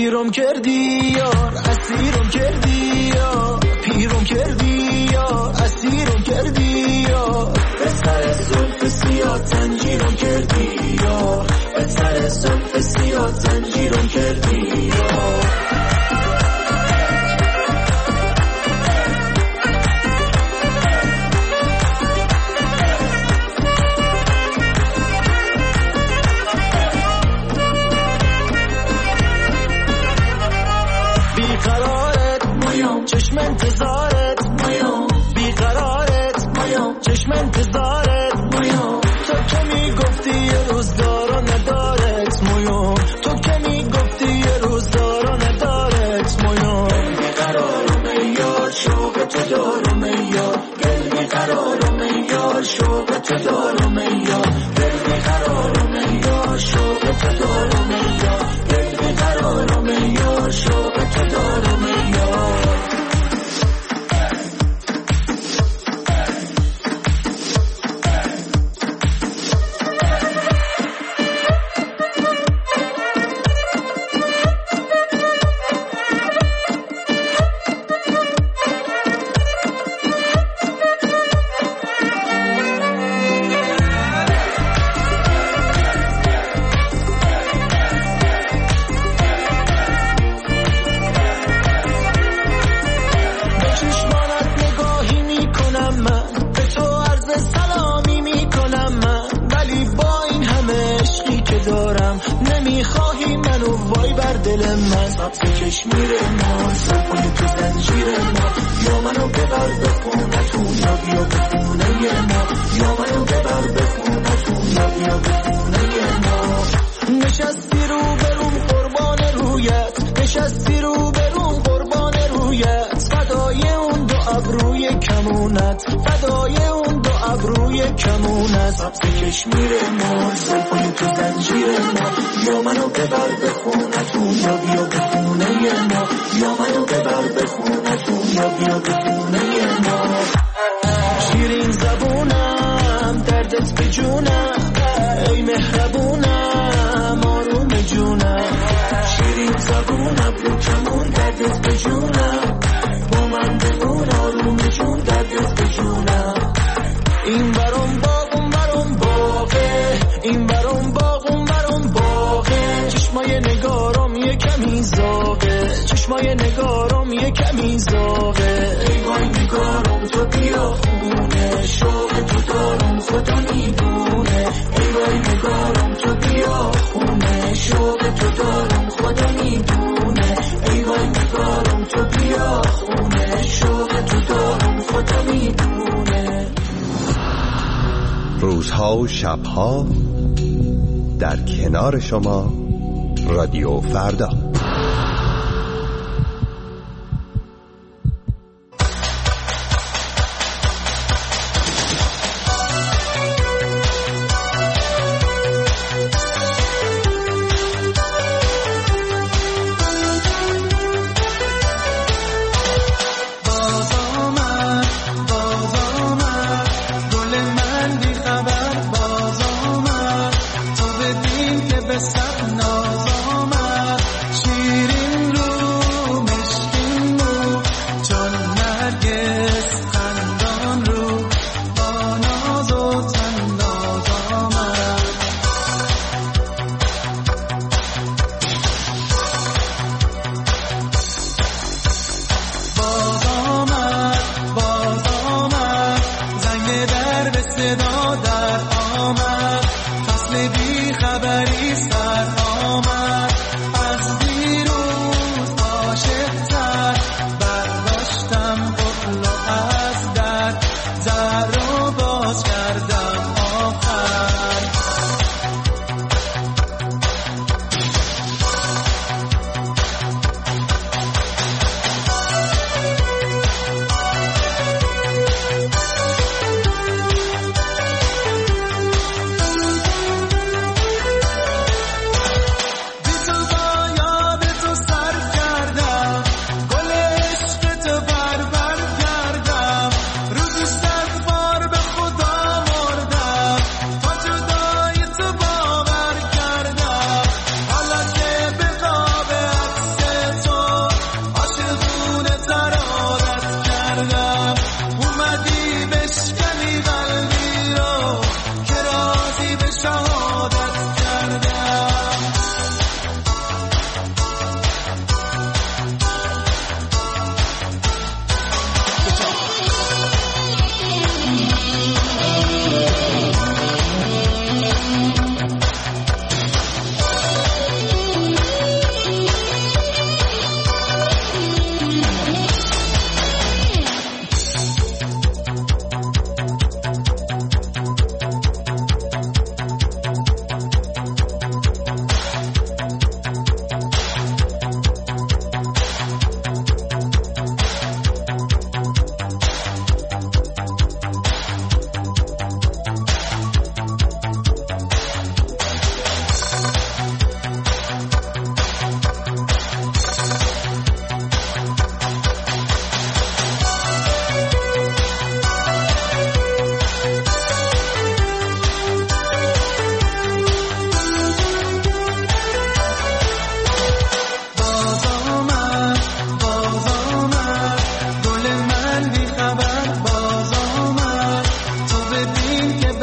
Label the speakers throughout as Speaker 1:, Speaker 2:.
Speaker 1: پیرم کردی یار اسیرم کردی یار پیرم کردی یار اسیرم کردی یار به سر زلف سیاه زنجیرم کردی یار به سر زلف سیاه زنجیرم کردی یار چشم انتظارت میام بیقرارت میام چشم انتظارت میام تو که میگفتی یه روزگارا ندارت میام تو که میگفتی یه روزگارا ندارت میام بیقرارم یار شوق تو دارم یار دل بیقرارم یار شوق تو دارم یار دل بیقرارم یار شوق تو دارم یار دل بیقرارم یار شوق تو دارم یار نمیخواهی منو وای بر دل من سبز کشمیر ما زلفای تو زنجیر ما یا منو ببر به خونتون یا بیا به خونه ما یا منو ببر به خونتون یا بیا به خونه ما نشستی رو بروم قربان رویت نشستی رو بروم قربان رویت فدای اون دو ابروی کمونت فدای اون دو ابروی کمونت سبز کشمیر ما زلفای تو زنجیر ما یا منو ببر به خونتون یا بیا به خونه ما یا منو ببر به خونتون یا بیا به خونه ما شیرین زبونم دردت به جونم ای مهربونم آروم جونم شیرین زبونم رو کمون دردت به جونم با من بمون آروم جون دردت به جونم این برام باغ اون برام باغه این برام باغ اون برام باغه چشمای نگارم یه کمی زاغه چشمای نگارم یه کمی زاغه ای وای نگارم تو بیا خونه شوق تو دارم خدا میدونه ای وای نگارم تو بیا خونه شوق تو دارم خدا میدونه ای وای نگارم تو بیا خونه شوق تو دارم خدا میدونه
Speaker 2: روزها و شبها در کنار شما رادیو فردا.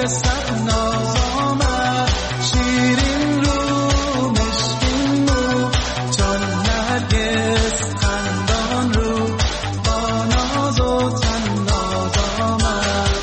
Speaker 1: یاد صد ناز آمد شیرین رو مشکین رو چون نرگس خندان رو با ناز و تناز آمد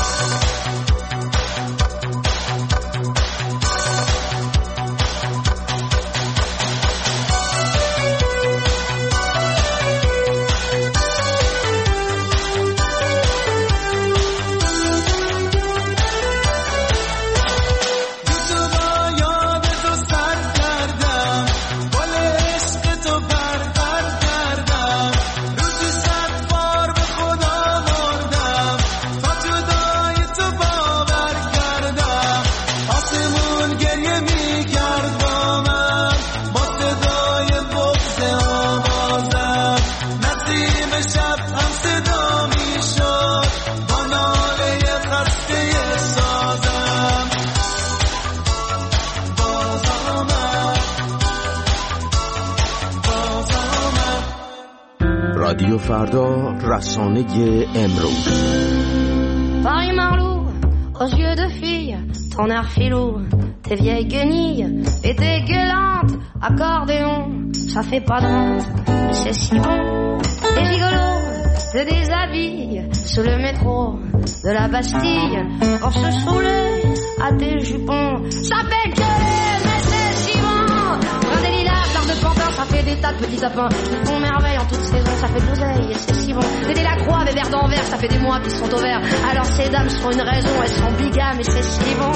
Speaker 3: رادیو فردا، رسانه امروز.
Speaker 4: Paris Marlou, aux yeux de fille, ton air filou, tes vieilles guenilles et tes gueulantes, accordéon, ça fait pas drôle, mais c'est si bon. Des gigolos te déshabillent sous le métro de la Bastille pour se saouler à tes jupons. Ça fait gueuler, mais c'est si bon. Brin des lilas, fleurs de pantin, ça fait des tas de petits sapins qui font merveille en toute saison, ça fait de l'oseille et c'est si bon. Des Lacroix, des verres d'Anvers, ça fait des mois qu'ils sont au vert. Alors ces dames sont une raison, elles sont bigames et c'est si bon.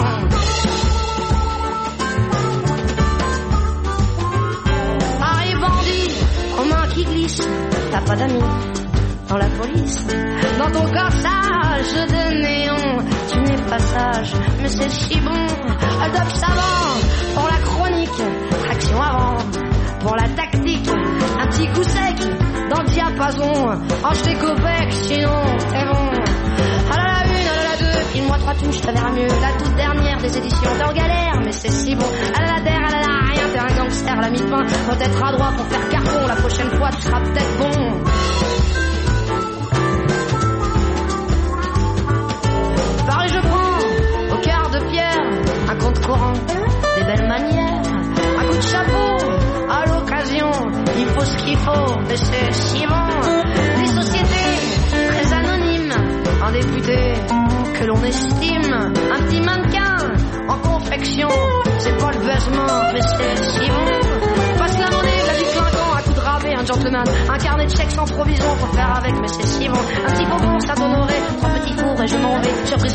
Speaker 4: Paris bandit, aux mains qui glissent, t'as pas d'amis dans la police. Dans ton corsage de néon, tu n'es pas sage, mais c'est si bon. Adobe savant pour la chronique, action avant pour la tactique. Un petit coup sec dans le diapason, range tes copecs, sinon c'est bon. Ah là la une, ah là la deux, file-moi 3 touches, ça verra mieux. La toute dernière des éditions, t'es en galère, mais c'est si bon. Ah là la terre, ah là la rien, t'es un gangster, la mi-pain. Faut être à droit pour faire carton, la prochaine fois tu seras peut-être bon. Paris je prends, au cœur de pierre, un compte courant, des belles manières, un coup de chapeau, à l'occasion, il faut ce qu'il faut, mais c'est si bon. Des sociétés très anonymes, un député que l'on estime, un petit mannequin en confection, c'est pas le baisement, mais c'est si bon. Passe la monnaie, la vie clinquant, un coup de rabais, un gentleman, un carnet de chèques sans provision, faut faire avec, mais c'est si bon. Un petit bonbon, ça t'honorer, 3 petits fours et je m'en vais, surprise